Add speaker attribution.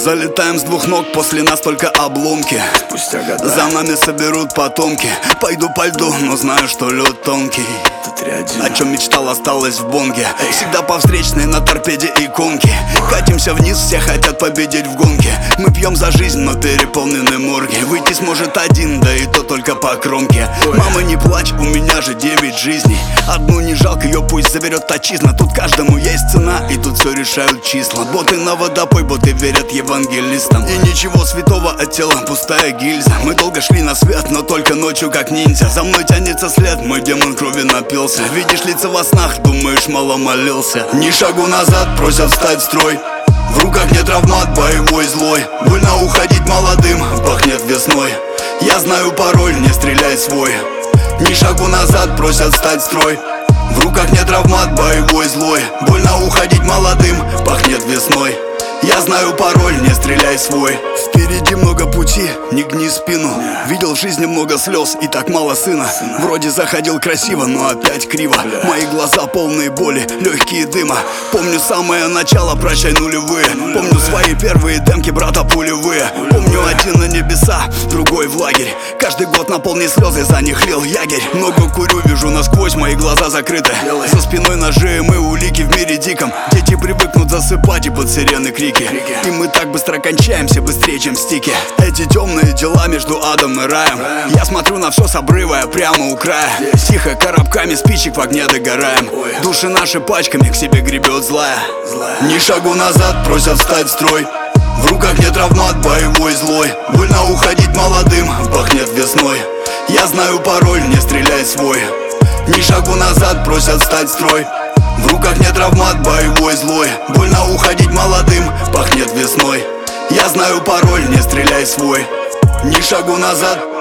Speaker 1: Залетаем с двух ног, после нас только обломки.
Speaker 2: Спустя года
Speaker 1: за нами соберут потомки. Пойду по льду, но знаю, что лед тонкий. О чем мечтал, осталось в бонге. Всегда по встречной на торпеде и конке. Катимся вниз, все хотят победить в гонке. Мы пьем за жизнь, но переполнены морги. Выйти сможет один, да и то только по кромке. Мама, не плачь, у меня же 9 жизней. Одну не жалко, ее пусть заберет отчизна. Тут каждому есть цена, и тут все решают числа. Боты на водопой, боты верят евангелистам. И ничего святого от тела, пустая гильза. Мы долго шли на свет, но только ночью как ниндзя. За мной тянется след, мой демон крови напился. Видишь лица во снах, думаешь, мало молился. Ни шагу назад, просят встать в строй. В руках не травмат, боевой злой. Больно уходить молодым, пахнет весной. Я знаю пароль, не стреляй свой. Ни шагу назад, просят встать в строй. В руках не травмат, боевой злой. Больно уходить молодым, пахнет весной. Я знаю пароль, не стреляй свой. Впереди много пути, не гни спину. Видел в жизни много слез и так мало сына. Вроде заходил красиво, но опять криво. Мои глаза полные боли, легкие дыма. Помню самое начало, прощай нулевые. Помню свои первые демки, брата пулевые. Помню один на небеса, другой в лагерь. Каждый год на полные слезы за них лил ягерь. Много курю, вижу насквозь, мои глаза закрыты. За спиной ножи, мы улики в мире диком. Дети привыкнут засыпать и под сирены крики. И мы так быстро кончаемся, быстрее, чем стики. Эти темные дела между адом и раем. Я смотрю на все с обрыва, я прямо у края. Тихо, коробками спичек в огне догораем. Души наши пачками к себе гребет злая. Ни шагу назад, просят встать в строй. В руках не травмат, боевой злой. Больно уходить молодым, пахнет весной. Я знаю пароль, не стреляй свой. Ни шагу назад, просят встать в строй. В руках не травмат, боевой злой. Больно уходить молодым, пахнет весной. Я знаю пароль, не стреляй свой. Ни шагу назад.